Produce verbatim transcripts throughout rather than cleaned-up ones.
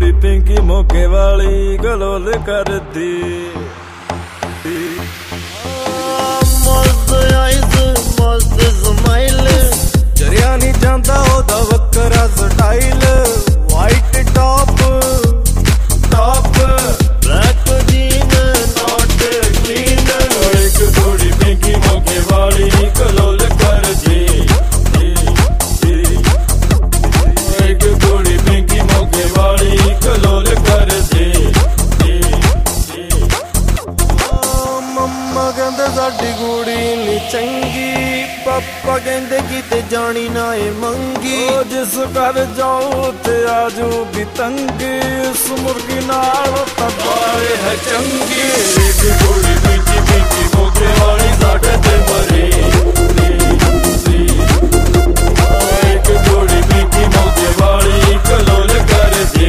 कुड़ी पिंकी मौके वाली गलोल कर दी। मस्त आइज मस्त स्माइल जरिया नहीं जाता ओदा वक्रा style. White top top black jean not clean. एक कुड़ी पिंकी मौके वाली गलोल कर दी। एक कुड़ी पिंकी मौके वाली गलोल कर दी। मम्मा कहंदे साडी कुड़ी नी चंगी, पापा कहंदे किते जानी ना ए मंगी। ओ जिस घर जाओ ते आजूगी तंगी, इस मुर्गी नाल तबाए है चंगी। एक कुड़ी पिंकी पिंकी मौके वाली साडे ते मरी। एक कुड़ी पिंकी मौके वाली गलोल कर दी।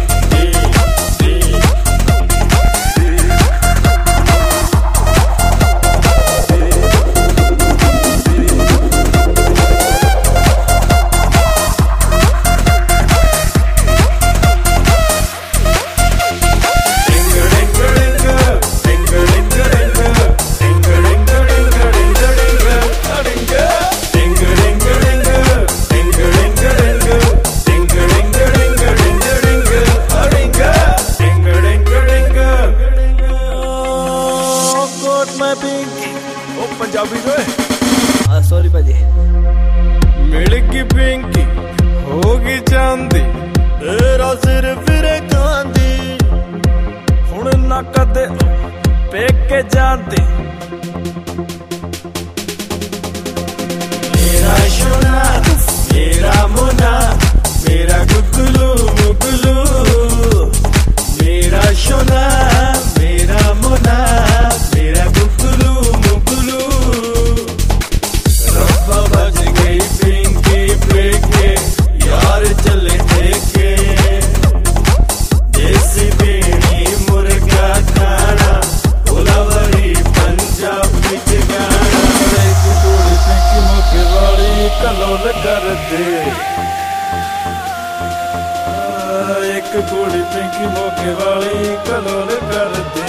पंजाबी जो है सॉरी भाजी। मिलगी पिंकी होगी चांदी, तेरा सिर फिरे चांदी। हुण ना कदे पेके जांदी। मेरा सोना मेरा मुना मेरा गुगलू मुगलू। मेरा सोना मेरा मुना मेरा गुगलू मुगलू। रब्बा बज गई पिंकी पेके यार चले देखे। देसी बेड़ी मुर्गा खाना कोलावरी पंजाबी गाना। एक कुड़ी पिंकी मौके वाली गलोल कर दे। एक कुड़ी पिंकी मौके वाली गलोल कर दे।